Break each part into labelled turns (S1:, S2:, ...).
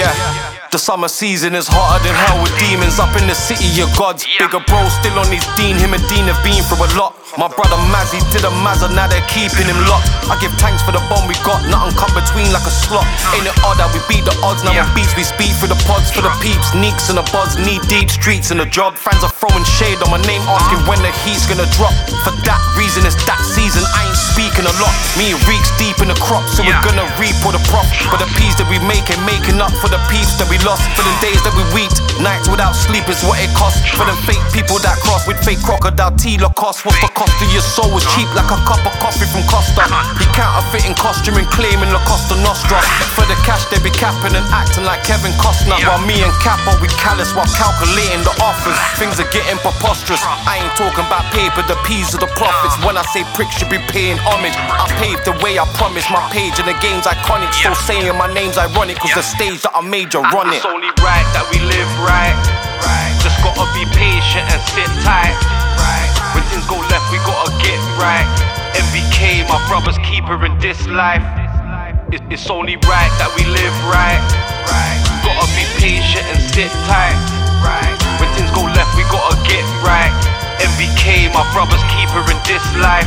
S1: Yeah. The summer season is hotter than hell with demons up in the city of gods. Bigger bro still on his Dean, him and Dean have been through a lot. My brother Mazzy did a Mazza, now they're keeping him locked. I give thanks for the bond we got, nothing come between like a slot. Ain't it odd that we beat the odds, now when beats we speak through the pods. For the peeps, neeks and the buds, knee deep streets and the job. Fans are throwing shade on my name, asking when the heat's gonna drop. For that reason it's that season, I ain't speaking a lot. Me and Reeks deep in the crop, so we're gonna reap all the prop. But the peas that we making up for the peeps that we lost. For the days that we weeped, nights without sleep is what it costs. For them fake people that cross with fake crocodile tea Lacoste. What's the cost of your soul is cheap like a cup of coffee from Costa. He counterfeiting costume and claiming La Costa Nostra. For the cash they be capping and acting like Kevin Costner. While me and Capo we callous while calculating the offers. Things are getting preposterous. I ain't talking about paper, the peas of the profits. When I say pricks should be paying homage, I paved the way, I promise. My page and the game's iconic. So saying my name's ironic, cause the stage that I made you run it.
S2: It's only right that we live right. Just gotta be patient and sit tight. When things go left we gotta get right. MBK, my brother's keeper in this life. It's only right that we live right. Gotta be patient and sit tight. When things go left we gotta get right. MBK, my brother's keeper in this life.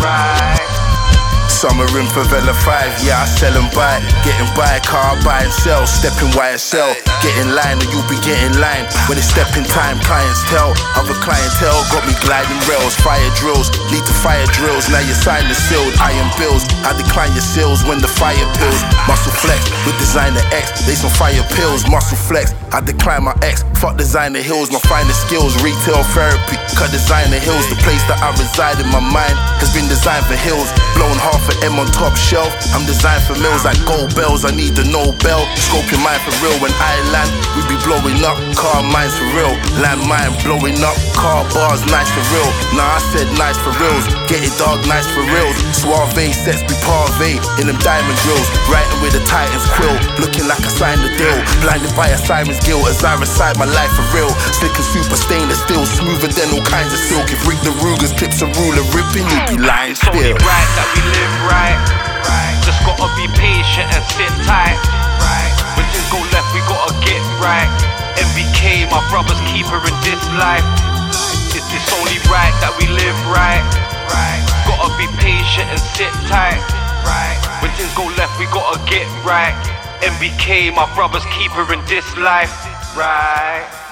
S3: Summer in Favela 5, yeah, I sell and buy. Getting by, car, buy and sell. Stepping YSL, get in line or you'll be getting line. When it's stepping time, clients tell. Other clientele got me gliding rails. Fire drills, lead to fire drills. Now your sign is sealed, iron bills. I decline your sales when the fire pills. Muscle flex with designer X. They some fire pills, muscle flex. I decline my ex, fuck designer hills. My finest skills, retail therapy. Cut designer hills, the place that I reside in my mind has been designed for hills. Blown half an M on top shelf. I'm designed for mills like gold bells. I need the Nobel. Scope your mind for real. When I land, we be blowing up. Car mines for real. Land mine blowing up. Car bars nice for real. Nah, I said nice for reals. Get it dog, nice for reals. Suave sets be parve in them diamond drills. Writing with a Titan's quill. Looking like I signed the deal. Blinded by a Simon's guilt as I recite my life for real. Slick and super stainless steel. Smoother than all kinds of silk. If Rick the Ruger's clips a ruler ripping, you'd be lying still.
S2: It's only right that we live right. Just gotta be patient and sit tight. When things go left we gotta get right. MBK, my brother's keeper in this life. It's only right that we live right. Gotta be patient and sit tight. When things go left we gotta get right. MBK, my brother's keeper in this life.